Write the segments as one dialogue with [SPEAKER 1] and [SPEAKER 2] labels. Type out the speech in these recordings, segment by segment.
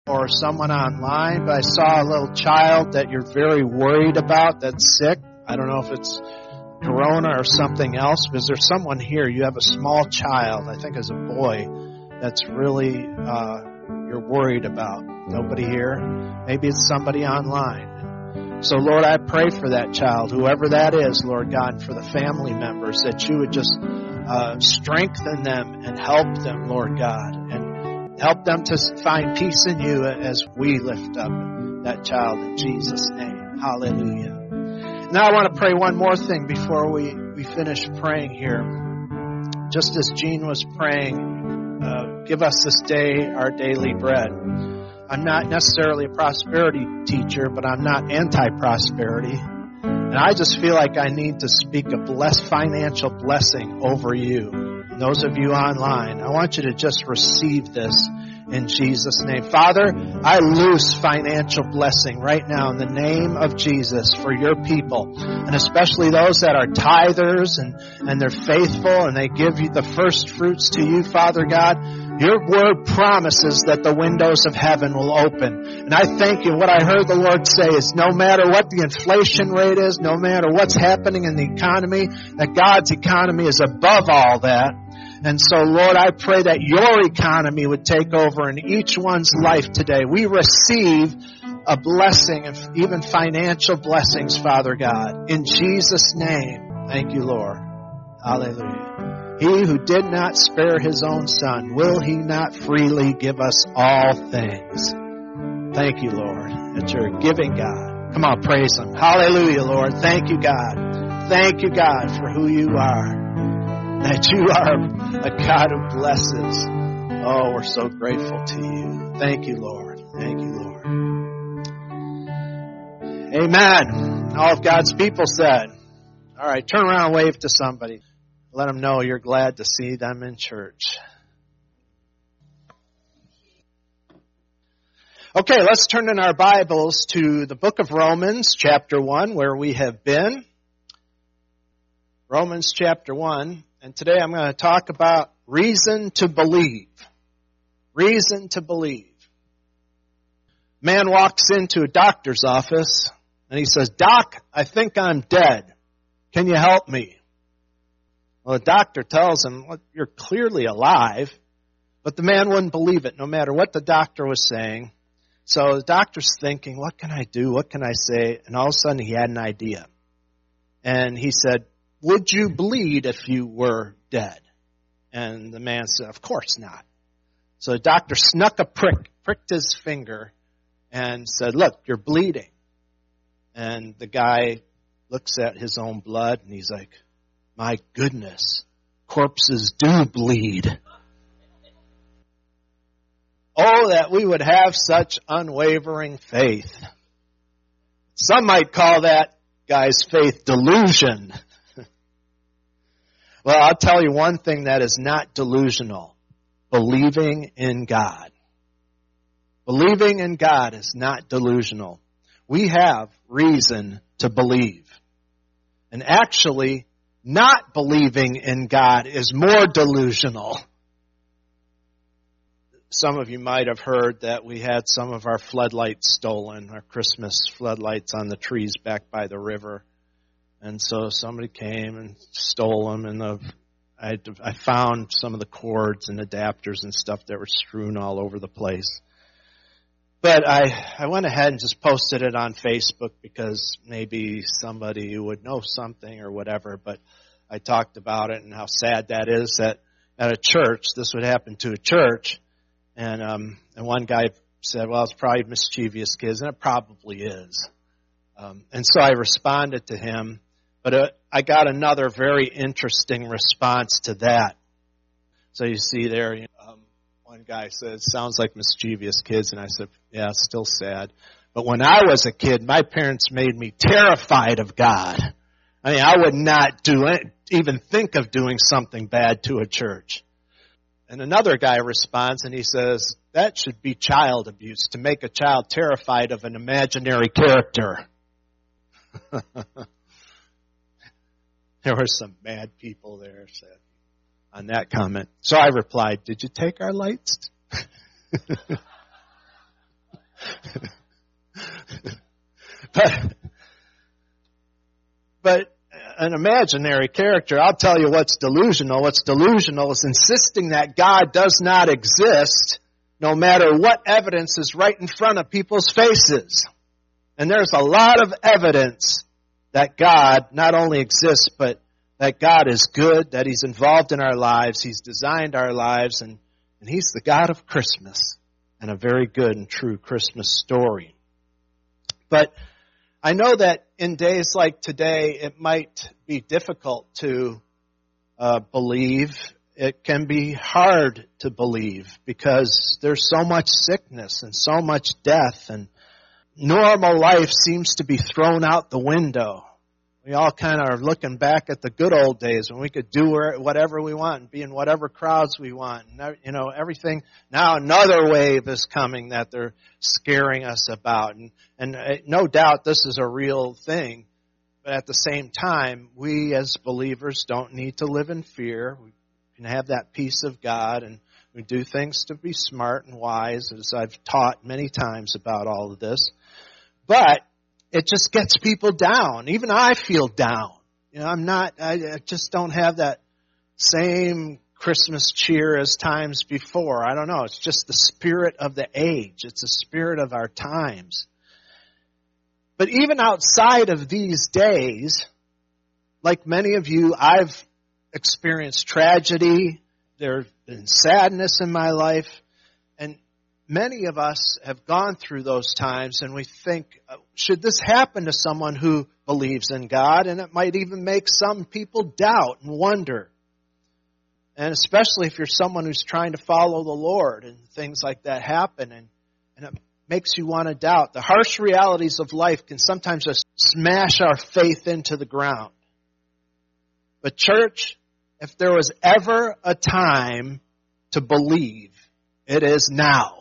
[SPEAKER 1] or someone online, but I saw a little child that you're very worried about that's sick. I don't know if it's corona or something else, but is there someone here? You have a small child, I think as a boy, that's really you're worried about. Nobody here? Maybe it's somebody online. So, Lord, I pray for that child, whoever that is, Lord God, for the family members, that you would just strengthen them and help them, Lord God, and help them to find peace in you as we lift up that child in Jesus' name. Hallelujah. Now I want to pray one more thing before we finish praying here. Just as Jean was praying, give us this day our daily bread. I'm not necessarily a prosperity teacher, but I'm not anti-prosperity. And I just feel like I need to speak a financial blessing over you. And those of you online, I want you to just receive this in Jesus' name. Father, I loose financial blessing right now in the name of Jesus for your people, and especially those that are tithers and they're faithful and they give you the first fruits to you, Father God. Your word promises that the windows of heaven will open. And I thank you. What I heard the Lord say is no matter what the inflation rate is, no matter what's happening in the economy, that God's economy is above all that. And so, Lord, I pray that your economy would take over in each one's life today. We receive a blessing, and even financial blessings, Father God. In Jesus' name, thank you, Lord. Hallelujah. He who did not spare his own son, will he not freely give us all things? Thank you, Lord, that you're a giving God. Come on, praise him. Hallelujah, Lord. Thank you, God. Thank you, God, for who you are. That you are a God who blesses. Oh, we're so grateful to you. Thank you, Lord. Thank you, Lord. Amen. All of God's people said. All right, turn around and wave to somebody. Let them know you're glad to see them in church. Okay, let's turn in our Bibles to the book of Romans, chapter 1, where we have been. Romans chapter 1. And today I'm going to talk about reason to believe. Reason to believe. Man walks into a doctor's office and he says, "Doc, I think I'm dead. Can you help me?" Well, the doctor tells him, "Well, you're clearly alive." But the man wouldn't believe it, no matter what the doctor was saying. So the doctor's thinking, what can I do? What can I say? And all of a sudden he had an idea. And he said, "Would you bleed if you were dead?" And the man said, "Of course not." So the doctor snuck a pricked his finger and said, "Look, you're bleeding." And the guy looks at his own blood and he's like, "My goodness, corpses do bleed." Oh, that we would have such unwavering faith. Some might call that guy's faith delusion. Well, I'll tell you one thing that is not delusional. Believing in God. Believing in God is not delusional. We have reason to believe. And actually, not believing in God is more delusional. Some of you might have heard that we had some of our floodlights stolen, our Christmas floodlights on the trees back by the river. And so somebody came and stole them, and I found some of the cords and adapters and stuff that were strewn all over the place. But I went ahead and just posted it on Facebook because maybe somebody would know something or whatever. But I talked about it and how sad that is that at a church, this would happen to a church. And one guy said, "Well, it's probably mischievous kids," and it probably is. And so I responded to him. But I got another very interesting response to that. So you see there, one guy said, "Sounds like mischievous kids." And I said, "Yeah, it's still sad. But when I was a kid, my parents made me terrified of God. I mean, I would not even think of doing something bad to a church." And another guy responds and he says, "That should be child abuse, to make a child terrified of an imaginary character." There were some mad people there on that comment. So I replied, "Did you take our lights?" But an imaginary character, I'll tell you what's delusional. What's delusional is insisting that God does not exist no matter what evidence is right in front of people's faces. And there's a lot of evidence that God not only exists, but that God is good, that He's involved in our lives, He's designed our lives, and He's the God of Christmas, and a very good and true Christmas story. But I know that in days like today, it might be difficult to believe. It can be hard to believe because there's so much sickness and so much death, and normal life seems to be thrown out the window. We all kind of are looking back at the good old days when we could do whatever we want and be in whatever crowds we want. And, everything. Now another wave is coming that they're scaring us about. And no doubt this is a real thing. But at the same time, we as believers don't need to live in fear. We can have that peace of God, and we do things to be smart and wise, as I've taught many times about all of this. But it just gets people down. Even I feel down. I just don't have that same Christmas cheer as times before. I don't know. It's just the spirit of the age. It's the spirit of our times. But even outside of these days, like many of you, I've experienced tragedy. There's been sadness in my life. And many of us have gone through those times, and we think, should this happen to someone who believes in God? And it might even make some people doubt and wonder. And especially if you're someone who's trying to follow the Lord and things like that happen, and it makes you want to doubt. The harsh realities of life can sometimes just smash our faith into the ground. But church, if there was ever a time to believe, it is now.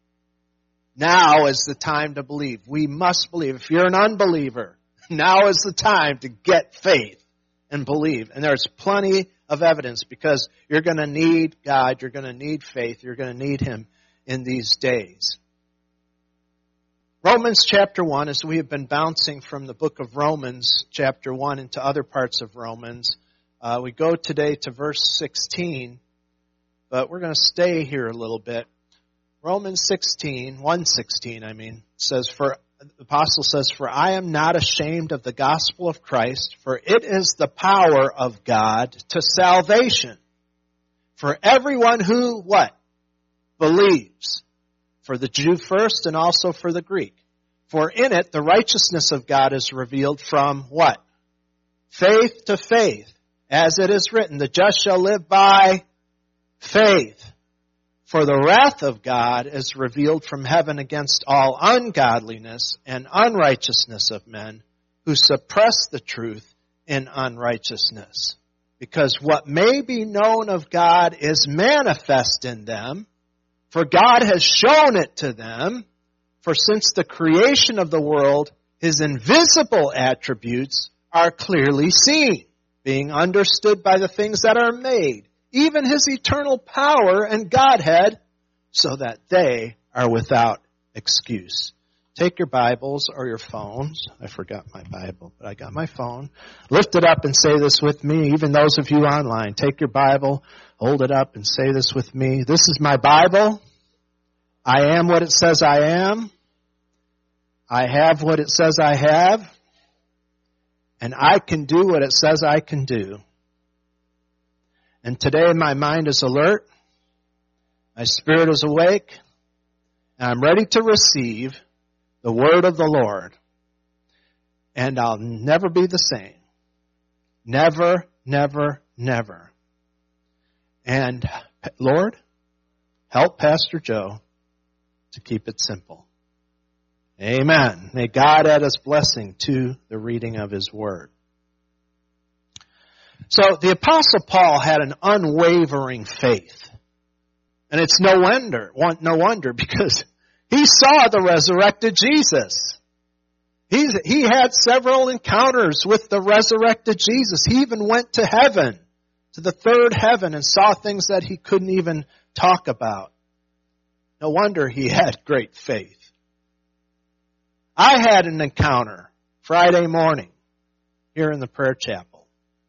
[SPEAKER 1] Now is the time to believe. We must believe. If you're an unbeliever, now is the time to get faith and believe. And there's plenty of evidence, because you're going to need God. You're going to need faith. You're going to need Him in these days. Romans chapter 1, as we have been bouncing from the book of Romans chapter 1 into other parts of Romans, we go today to verse 16, but we're going to stay here a little bit. Romans 1:16, says, the apostle says, "For I am not ashamed of the gospel of Christ, for it is the power of God to salvation for everyone who," what? Believes. For the Jew first, and also for the Greek. For in it the righteousness of God is revealed from what? Faith to faith. As it is written, the just shall live by faith. For the wrath of God is revealed from heaven against all ungodliness and unrighteousness of men who suppress the truth in unrighteousness. Because what may be known of God is manifest in them, for God has shown it to them. For since the creation of the world, His invisible attributes are clearly seen, being understood by the things that are made, even His eternal power and Godhead, so that they are without excuse. Take your Bibles or your phones. I forgot my Bible, but I got my phone. Lift it up and say this with me. Even those of you online, take your Bible, hold it up and say this with me. This is my Bible. I am what it says I am. I have what it says I have. And I can do what it says I can do. And today my mind is alert, my spirit is awake, and I'm ready to receive the word of the Lord. And I'll never be the same. Never, never, never. And Lord, help Pastor Joe to keep it simple. Amen. May God add His blessing to the reading of His word. So the Apostle Paul had an unwavering faith. And it's no wonder because he saw the resurrected Jesus. He had several encounters with the resurrected Jesus. He even went to heaven, to the third heaven, and saw things that he couldn't even talk about. No wonder he had great faith. I had an encounter Friday morning here in the prayer chapel.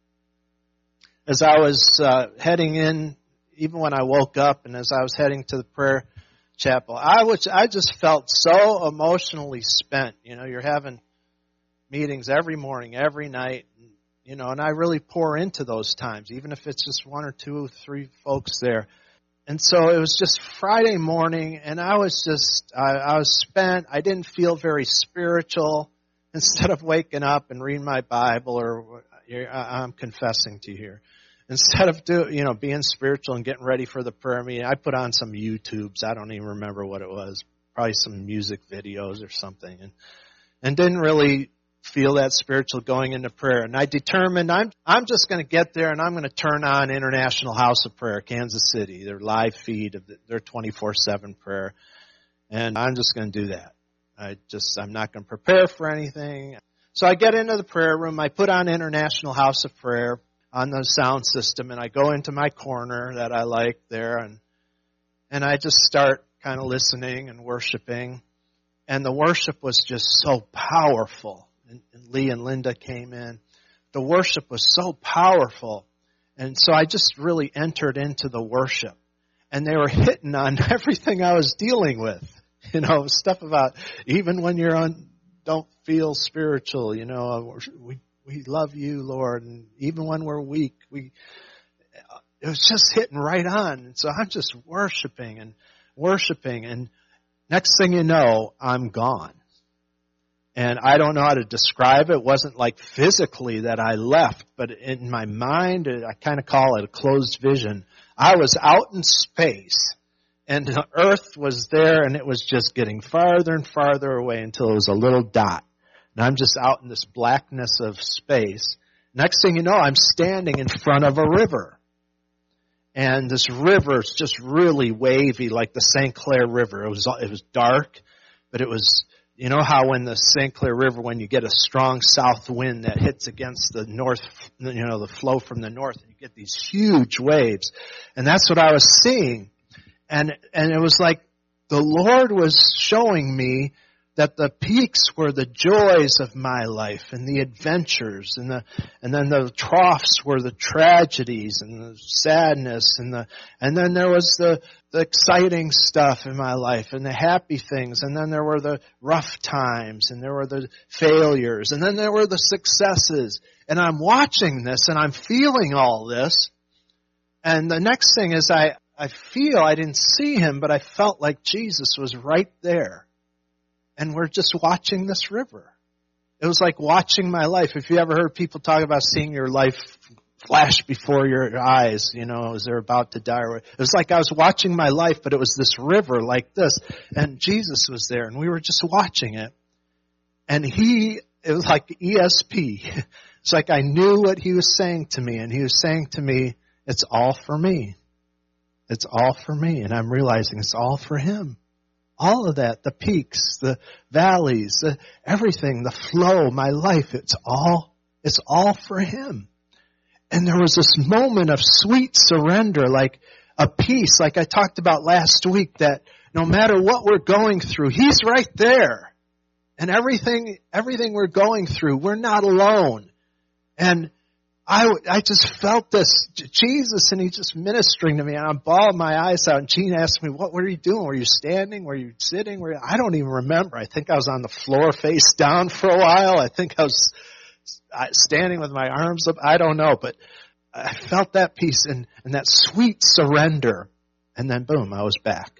[SPEAKER 1] As I was heading in, even when I woke up and as I was heading to the prayer chapel, I just felt so emotionally spent. You know, you're having meetings every morning, every night, you know, and I really pour into those times, even if it's just one or two, three folks there. And so it was just Friday morning, and I was spent. I didn't feel very spiritual. Instead of waking up and reading my Bible, or I'm confessing to you here, instead of being spiritual and getting ready for the prayer meeting, I put on some YouTubes. I don't even remember what it was. Probably some music videos or something, and didn't really feel that spiritual going into prayer. And I determined I'm just going to get there and I'm going to turn on International House of Prayer, Kansas City, their live feed of their 24/7 prayer. And I'm just going to do that. I'm not going to prepare for anything. So I get into the prayer room. I put on International House of Prayer on the sound system, and I go into my corner that I like there, and I just start kind of listening and worshiping. And the worship was just so powerful. And Lee and Linda came in. The worship was so powerful. And so I just really entered into the worship. And they were hitting on everything I was dealing with. You know, stuff about even when don't feel spiritual, you know, we love you, Lord. And even when we're weak, it was just hitting right on. And so I'm just worshiping. And next thing you know, I'm gone. And I don't know how to describe it. It wasn't like physically that I left, but in my mind, I kind of call it a closed vision. I was out in space, and the earth was there, and it was just getting farther and farther away until it was a little dot. And I'm just out in this blackness of space. Next thing you know, I'm standing in front of a river. And this river is just really wavy, like the St. Clair River. It was dark, but it was... You know how when the St. Clair River, when you get a strong south wind that hits against the north, you know, the flow from the north, and you get these huge waves. And that's what I was seeing. And it was like the Lord was showing me that the peaks were the joys of my life and the adventures, and then the troughs were the tragedies and the sadness, and then there was the exciting stuff in my life and the happy things, and then there were the rough times, and there were the failures, and then there were the successes. And I'm watching this and I'm feeling all this. And the next thing is I didn't see him, but I felt like Jesus was right there. And we're just watching this river. It was like watching my life. If you ever heard people talk about seeing your life flash before your eyes, you know, as they're about to die. It was like I was watching my life, but it was this river like this. And Jesus was there, and we were just watching it. And it was like ESP. It's like I knew what he was saying to me, and he was saying to me, it's all for me. It's all for me. And I'm realizing it's all for him. All of that, the peaks, the valleys, everything, the flow, my life, it's all for him. And there was this moment of sweet surrender, like a peace, like I talked about last week, that no matter what we're going through, he's right there. And everything we're going through, we're not alone. And I just felt this, Jesus, and he's just ministering to me, and I'm bawling my eyes out, and Gene asked me, what were you doing? Were you standing? Were you sitting? I don't even remember. I think I was on the floor face down for a while. I think I was standing with my arms up. I don't know, but I felt that peace and that sweet surrender, and then boom, I was back.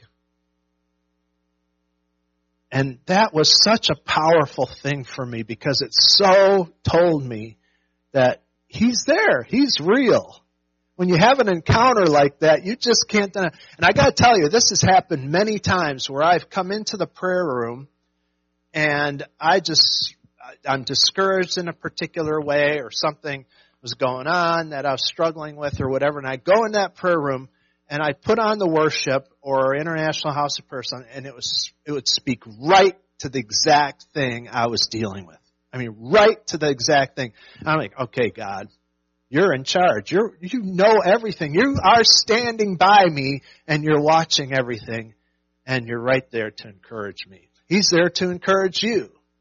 [SPEAKER 1] And that was such a powerful thing for me, because it so told me that he's there. He's real. When you have an encounter like that, you just can't deny. And I got to tell you, this has happened many times where I've come into the prayer room and I'm discouraged in a particular way, or something was going on that I was struggling with or whatever. And I go in that prayer room and I put on the worship or International House of Prayer, and it would speak right to the exact thing I was dealing with. I mean, right to the exact thing. I'm like, okay, God, you're in charge. You know everything. You are standing by me, and you're watching everything, and you're right there to encourage me. He's there to encourage you.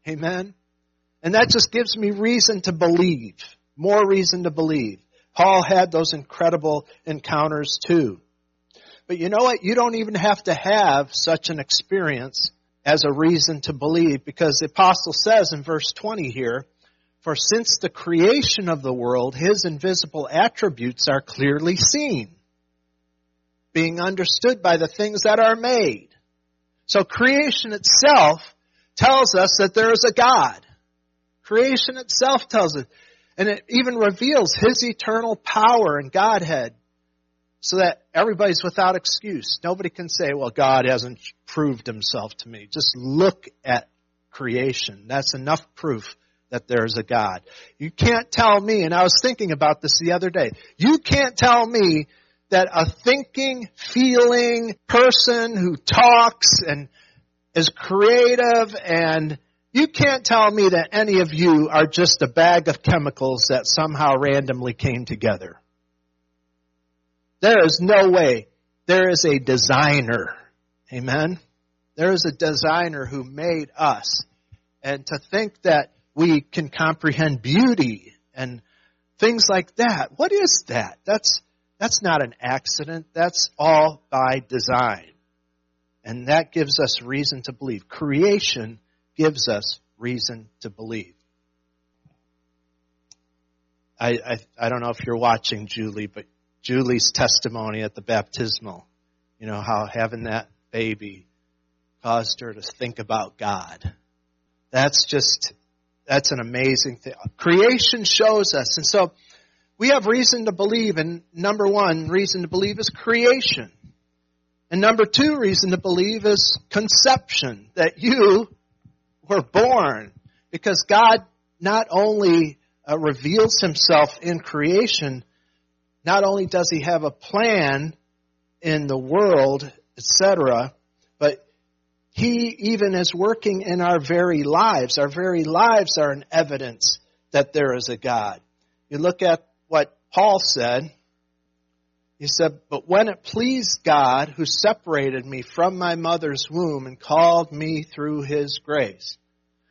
[SPEAKER 1] Amen? And that just gives me reason to believe, more reason to believe. Paul had those incredible encounters too. But you know what? You don't even have to have such an experience as a reason to believe, because the apostle says in verse 20 here, for since the creation of the world, his invisible attributes are clearly seen, being understood by the things that are made. So creation itself tells us that there is a God. Creation itself tells us, and it even reveals his eternal power and Godhead, so that everybody's without excuse. Nobody can say, well, God hasn't proved himself to me. Just look at creation. That's enough proof that there's a God. You can't tell me, and I was thinking about this the other day, you can't tell me that a thinking, feeling person who talks and is creative, and you can't tell me that any of you are just a bag of chemicals that somehow randomly came together. There is no way. There is a designer. Amen? There is a designer who made us. And to think that we can comprehend beauty and things like that, what is that? That's not an accident. That's all by design. And that gives us reason to believe. Creation gives us reason to believe. I don't know if you're watching Julie, but Julie's testimony at the baptismal, you know, how having that baby caused her to think about God. That's an amazing thing. Creation shows us. And so we have reason to believe. And number one reason to believe is creation. And number two reason to believe is conception, that you were born. Because God not only reveals himself in creation, not only does he have a plan in the world, etc., but he even is working in our very lives. Our very lives are an evidence that there is a God. You look at what Paul said. He said, but when it pleased God who separated me from my mother's womb and called me through his grace.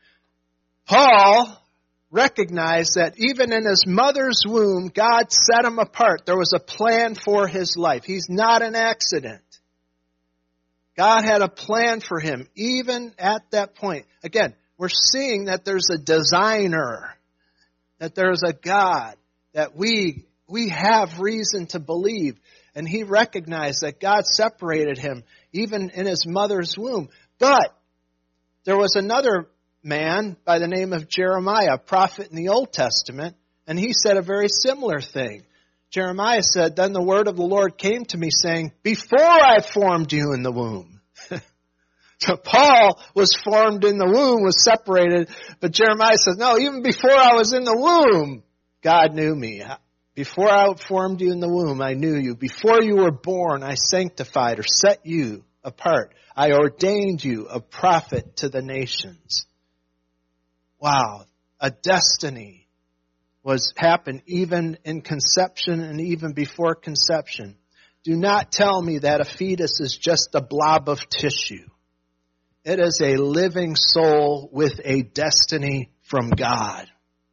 [SPEAKER 1] Paul recognized that even in his mother's womb, God set him apart. There was a plan for his life. He's not an accident. God had a plan for him, even at that point. Again, we're seeing that there's a designer, that there's a God, that we have reason to believe. And he recognized that God separated him, even in his mother's womb. But there was another man by the name of Jeremiah, a prophet in the Old Testament, and he said a very similar thing. Jeremiah said, then the word of the Lord came to me saying, before I formed you in the womb. So Paul was formed in the womb, was separated, but Jeremiah says, no, even before I was in the womb, God knew me. Before I formed you in the womb, I knew you. Before you were born, I sanctified or set you apart. I ordained you a prophet to the nations. Wow, a destiny happened even in conception and even before conception. Do not tell me that a fetus is just a blob of tissue. It is a living soul with a destiny from God.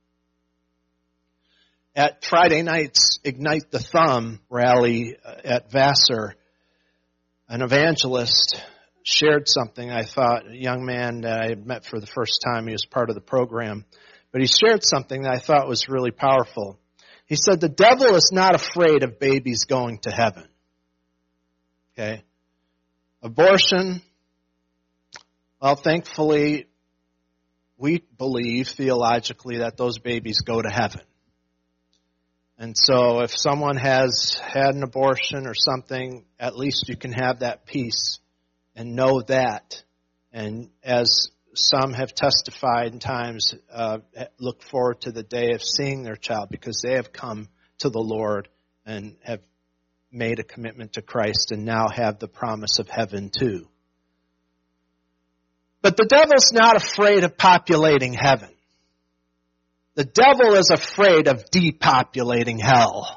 [SPEAKER 1] At Friday night's Ignite the Thumb rally at Vassar, an evangelist shared something. I thought, a young man that I had met for the first time, he was part of the program, but he shared something that I thought was really powerful. He said, the devil is not afraid of babies going to heaven. Okay? Abortion, well, thankfully, we believe theologically that those babies go to heaven. And so if someone has had an abortion or something, at least you can have that peace and know that. And as some have testified in times, look forward to the day of seeing their child because they have come to the Lord and have made a commitment to Christ and now have the promise of heaven too. But the devil's not afraid of populating heaven. The devil is afraid of depopulating hell.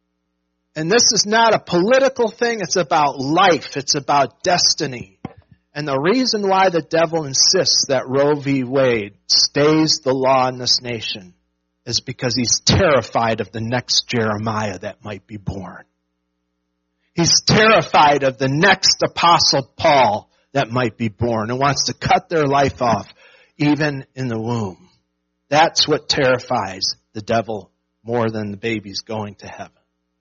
[SPEAKER 1] And this is not a political thing. It's about life. It's about destiny. And the reason why the devil insists that Roe v. Wade stays the law in this nation is because he's terrified of the next Jeremiah that might be born. He's terrified of the next Apostle Paul that might be born and wants to cut their life off even in the womb. That's what terrifies the devil more than the babies going to heaven.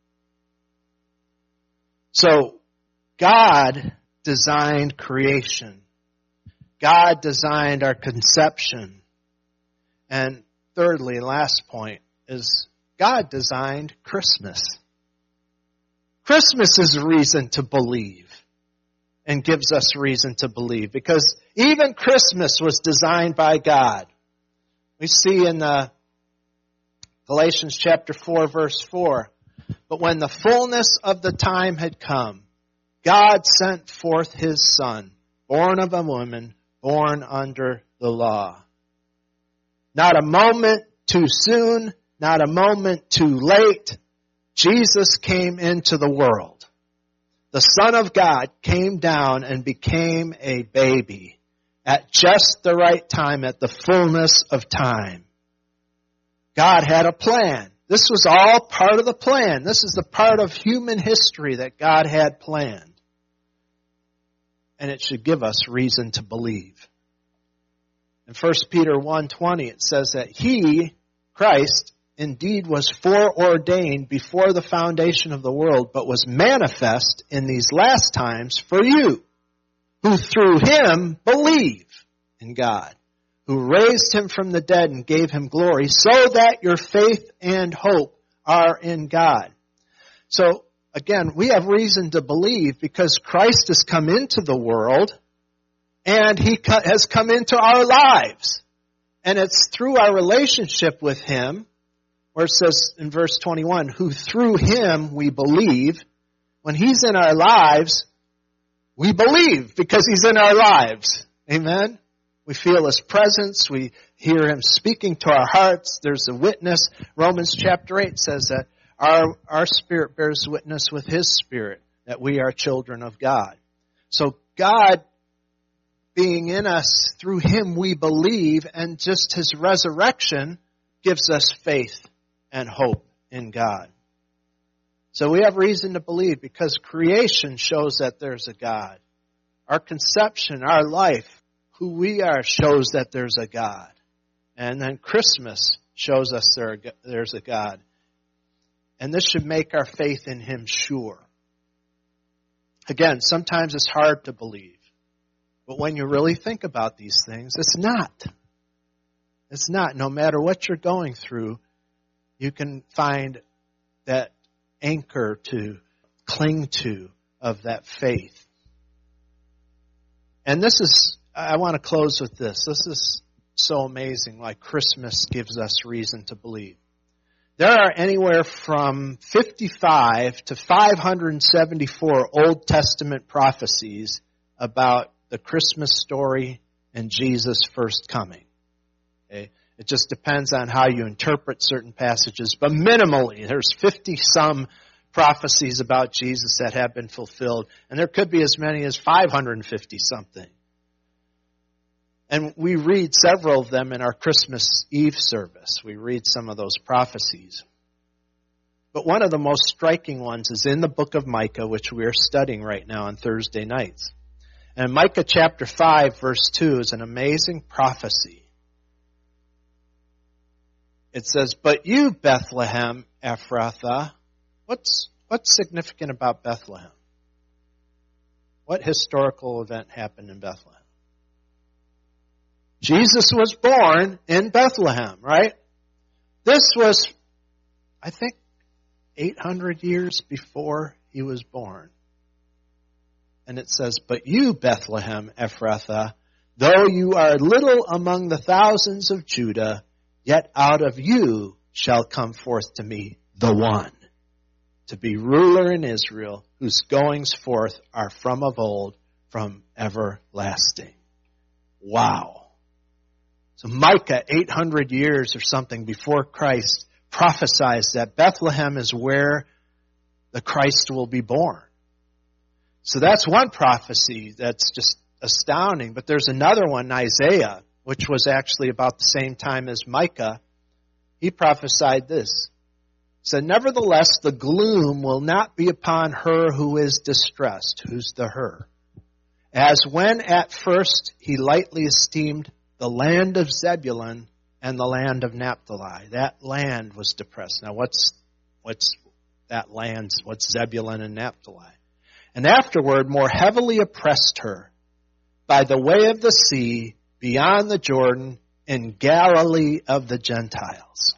[SPEAKER 1] So God designed creation. God designed our conception. And thirdly, last point, is God designed Christmas. Christmas is a reason to believe and gives us reason to believe because even Christmas was designed by God. We see in Galatians chapter 4, verse 4, but when the fullness of the time had come, God sent forth His Son, born of a woman, born under the law. Not a moment too soon, not a moment too late, Jesus came into the world. The Son of God came down and became a baby at just the right time, at the fullness of time. God had a plan. This was all part of the plan. This is the part of human history that God had planned. And it should give us reason to believe. In 1 Peter 1:20 it says that He, Christ, indeed was foreordained before the foundation of the world, but was manifest in these last times for you, who through Him believe in God, who raised Him from the dead and gave Him glory, so that your faith and hope are in God. So, again, we have reason to believe because Christ has come into the world and He has come into our lives. And it's through our relationship with Him, where it says in verse 21, who through Him we believe. When He's in our lives, we believe because He's in our lives. Amen? We feel His presence. We hear Him speaking to our hearts. There's a witness. Romans chapter 8 says that our spirit bears witness with His Spirit that we are children of God. So God being in us, through Him we believe, and just His resurrection gives us faith and hope in God. So we have reason to believe because creation shows that there's a God. Our conception, our life, who we are shows that there's a God. And then Christmas shows us there's a God. And this should make our faith in Him sure. Again, sometimes it's hard to believe. But when you really think about these things, it's not. It's not. No matter what you're going through, you can find that anchor to cling to of that faith. And I want to close with this. This is so amazing, like Christmas gives us reason to believe. There are anywhere from 55 to 574 Old Testament prophecies about the Christmas story and Jesus' first coming. Okay? It just depends on how you interpret certain passages, but minimally there's 50-some prophecies about Jesus that have been fulfilled, and there could be as many as 550-something. And we read several of them in our Christmas Eve service. We read some of those prophecies. But one of the most striking ones is in the book of Micah, which we are studying right now on Thursday nights. And Micah chapter 5, verse 2 is an amazing prophecy. It says, but you, Bethlehem Ephrathah, what's significant about Bethlehem? What historical event happened in Bethlehem? Jesus was born in Bethlehem, right? This was, I think, 800 years before He was born. And it says, but you, Bethlehem Ephrathah, though you are little among the thousands of Judah, yet out of you shall come forth to me the one, to be ruler in Israel, whose goings forth are from of old, from everlasting. Wow. So Micah, 800 years or something before Christ, prophesies that Bethlehem is where the Christ will be born. So that's one prophecy that's just astounding. But there's another one, Isaiah, which was actually about the same time as Micah. He prophesied this. He said, nevertheless, the gloom will not be upon her who is distressed. Who's the her? As when at first he lightly esteemed the land of Zebulun and the land of Naphtali. That land was depressed. Now what's that land? What's Zebulun and Naphtali? And afterward more heavily oppressed her by the way of the sea beyond the Jordan in Galilee of the Gentiles.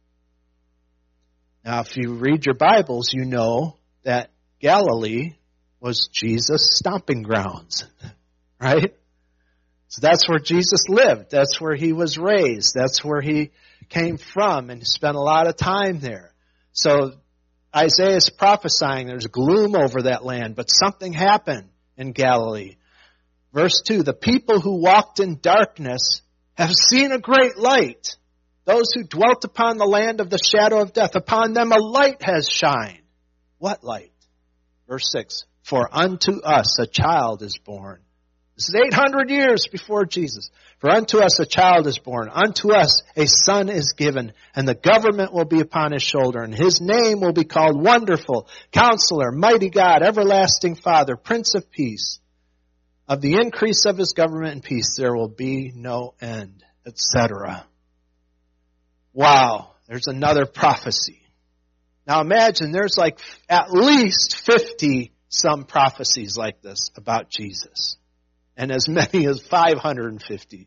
[SPEAKER 1] Now, if you read your Bibles, you know that Galilee was Jesus' stomping grounds, right? So that's where Jesus lived. That's where he was raised. That's where he came from, and he spent a lot of time there. So Isaiah is prophesying there's gloom over that land, but something happened in Galilee. Verse 2, the people who walked in darkness have seen a great light. Those who dwelt upon the land of the shadow of death, upon them a light has shined. What light? Verse 6, for unto us a child is born. This is 800 years before Jesus. For unto us a child is born, unto us a son is given, and the government will be upon his shoulder, and his name will be called Wonderful, Counselor, Mighty God, Everlasting Father, Prince of Peace. Of the increase of his government and peace there will be no end, etc. Wow, there's another prophecy. Now imagine there's like at least 50 some prophecies like this about Jesus. And as many as 550.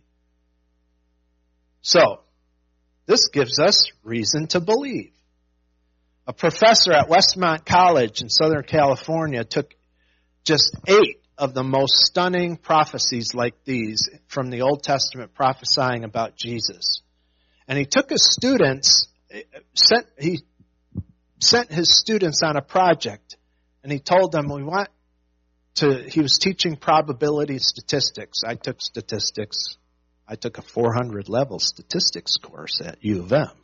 [SPEAKER 1] So, this gives us reason to believe. A professor at Westmont College in Southern California took just 8 of the most stunning prophecies like these from the Old Testament prophesying about Jesus. And he took his students, he sent his students on a project, and he told them, he was teaching probability statistics. I took statistics. I took a 400 level statistics course at U of M.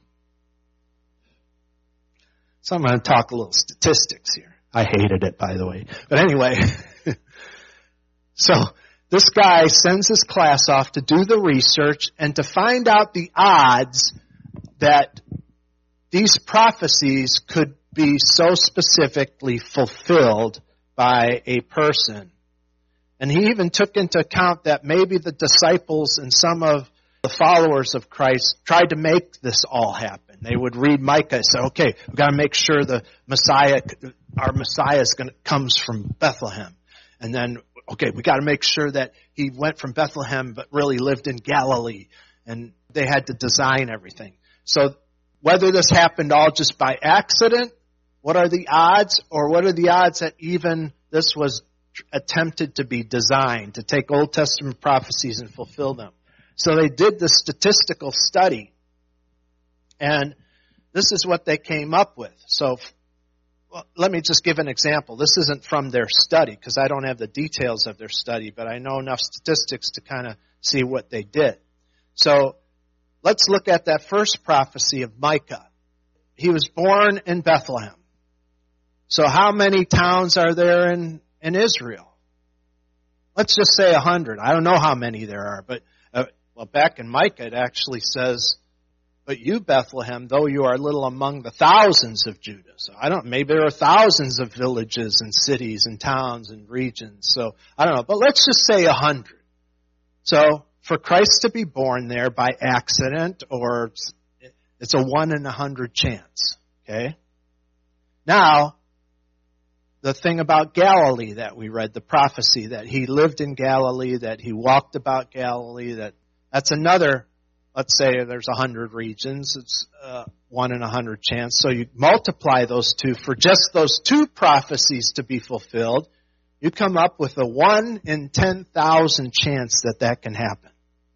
[SPEAKER 1] So I'm going to talk a little statistics here. I hated it, by the way. But anyway, so this guy sends his class off to do the research and to find out the odds that these prophecies could be so specifically fulfilled by a person. And he even took into account that maybe the disciples and some of the followers of Christ tried to make this all happen. They would read Micah and say, okay, we've got to make sure our Messiah comes from Bethlehem. And then, okay, we got to make sure that he went from Bethlehem but really lived in Galilee. And they had to design everything. So whether this happened all just by accident, what are the odds? Or what are the odds that even this was attempted to be designed, to take Old Testament prophecies and fulfill them? So they did the statistical study. And this is what they came up with. So let me just give an example. This isn't from their study because I don't have the details of their study, but I know enough statistics to kind of see what they did. So let's look at that first prophecy of Micah. He was born in Bethlehem. So how many towns are there in Israel? Let's just say 100. I don't know how many there are, but back in Micah it actually says, but you, Bethlehem, though you are little among the thousands of Judah. So maybe there are thousands of villages and cities and towns and regions. So I don't know, but let's just say 100. So for Christ to be born there by accident, or it's a 1 in 100 chance. Okay? Now, the thing about Galilee that we read, the prophecy that he lived in Galilee, that he walked about Galilee, that's another, let's say there's 100 regions, it's 1 in 100 chance. So you multiply those two for just those 2 prophecies to be fulfilled, you come up with a 1 in 10,000 chance that can happen.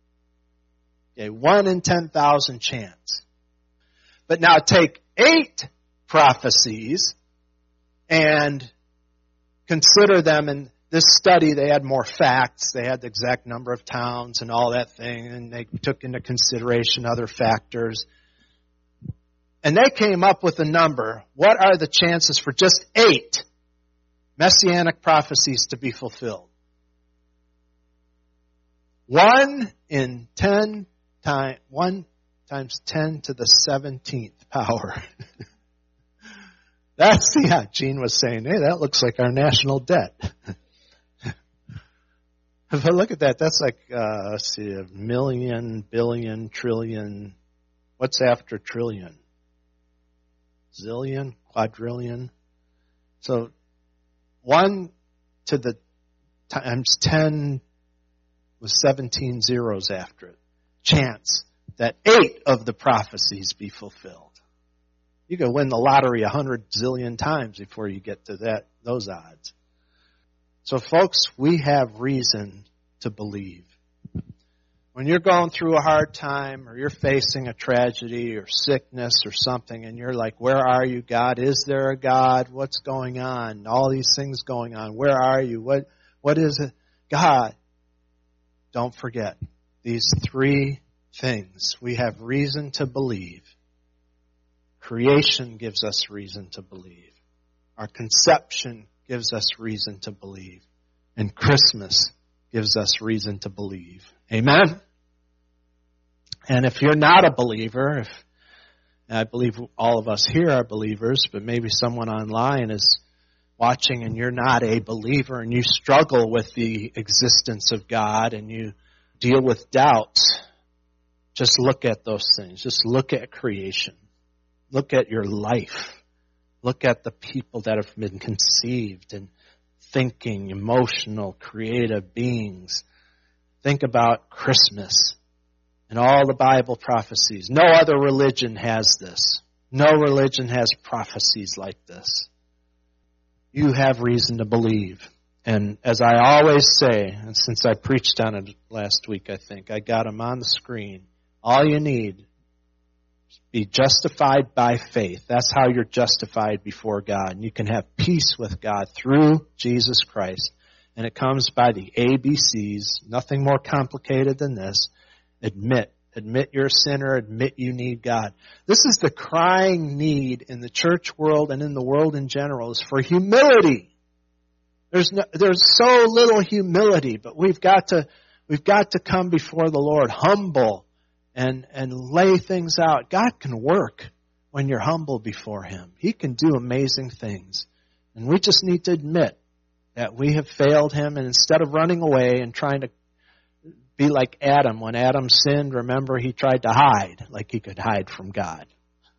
[SPEAKER 1] Okay, 1 in 10,000 chance. But now take 8 prophecies and consider them. In this study, they had more facts. They had the exact number of towns and all that thing, and they took into consideration other factors. And they came up with a number. What are the chances for just 8 messianic prophecies to be fulfilled? 1 times 10 to the 17th power. Gene was saying, hey, that looks like our national debt. But look at that. That's like, let's see, a million, billion, trillion. What's after trillion? Zillion, quadrillion. So 1 to the times 10 with 17 zeros after it. Chance that 8 of the prophecies be fulfilled. You can win the lottery 100 zillion times before you get to those odds. So folks, we have reason to believe. When you're going through a hard time or you're facing a tragedy or sickness or something and you're like, where are you, God? Is there a God? What's going on? All these things going on. Where are you? What is it? God, don't forget these 3 things. We have reason to believe. Creation gives us reason to believe. Our conception gives us reason to believe. And Christmas gives us reason to believe. Amen? And if you're not a believer, I believe all of us here are believers, but maybe someone online is watching and you're not a believer and you struggle with the existence of God and you deal with doubts, just look at those things. Just look at creation. Look at your life. Look at the people that have been conceived and thinking, emotional, creative beings. Think about Christmas and all the Bible prophecies. No other religion has this. No religion has prophecies like this. You have reason to believe. And as I always say, and since I preached on it last week, I think, I got them on the screen. All you need is be justified by faith. That's how you're justified before God. And you can have peace with God through Jesus Christ. And it comes by the ABCs, nothing more complicated than this. Admit you're a sinner, admit you need God. This is the crying need in the church world and in the world in general, is for humility. There's so little humility, but we've got to come before the Lord humble and lay things out. God can work when you're humble before Him. He can do amazing things. And we just need to admit that we have failed Him, and instead of running away and trying to be like Adam. When Adam sinned, remember, he tried to hide, like he could hide from God.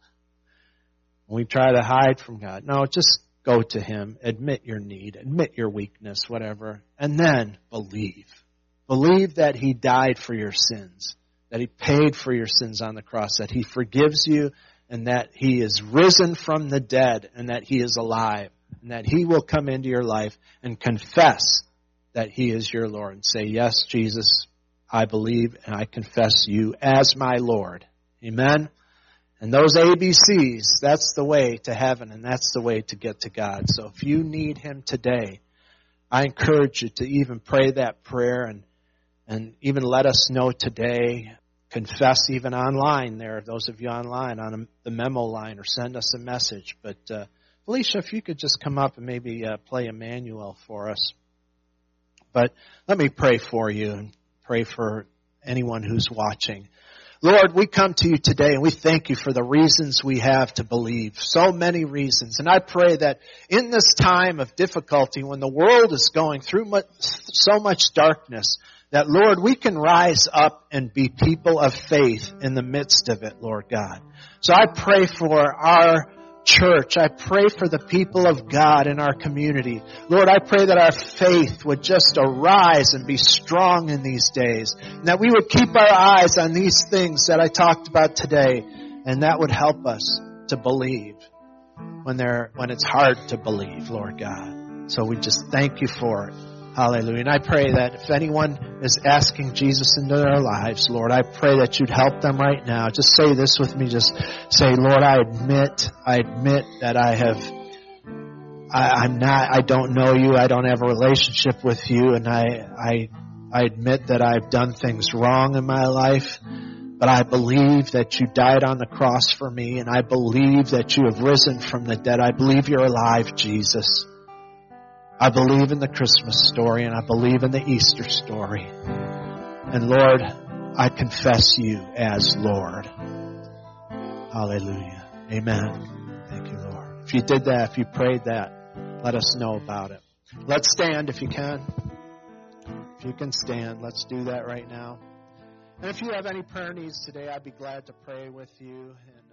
[SPEAKER 1] We try to hide from God. No, just go to Him, admit your need, admit your weakness, whatever, and then believe. Believe that He died for your sins, that He paid for your sins on the cross, that He forgives you, and that He is risen from the dead, and that He is alive, and that He will come into your life and confess that He is your Lord and say, yes, Jesus, I believe and I confess you as my Lord. Amen? And those ABCs, that's the way to heaven and that's the way to get to God. So if you need Him today, I encourage you to even pray that prayer and even let us know today. Confess even online there, those of you online on the memo line, or send us a message. But Felicia, if you could just come up and maybe play Emmanuel for us. But let me pray for you and pray for anyone who's watching. Lord, we come to you today and we thank you for the reasons we have to believe. So many reasons. And I pray that in this time of difficulty, when the world is going through so much darkness, that, Lord, we can rise up and be people of faith in the midst of it, Lord God. So I pray for our church. I pray for the people of God in our community. Lord, I pray that our faith would just arise and be strong in these days. And that we would keep our eyes on these things that I talked about today. And that would help us to believe when it's hard to believe, Lord God. So we just thank you for it. Hallelujah. And I pray that if anyone is asking Jesus into their lives, Lord, I pray that you'd help them right now. Just say this with me. Just say, Lord, I admit that I don't know you. I don't have a relationship with you. And I admit that I've done things wrong in my life. But I believe that you died on the cross for me. And I believe that you have risen from the dead. I believe you're alive, Jesus. I believe in the Christmas story, and I believe in the Easter story. And Lord, I confess you as Lord. Hallelujah. Amen. Thank you, Lord. If you did that, if you prayed that, let us know about it. Let's stand if you can. If you can stand, let's do that right now. And if you have any prayer needs today, I'd be glad to pray with you. And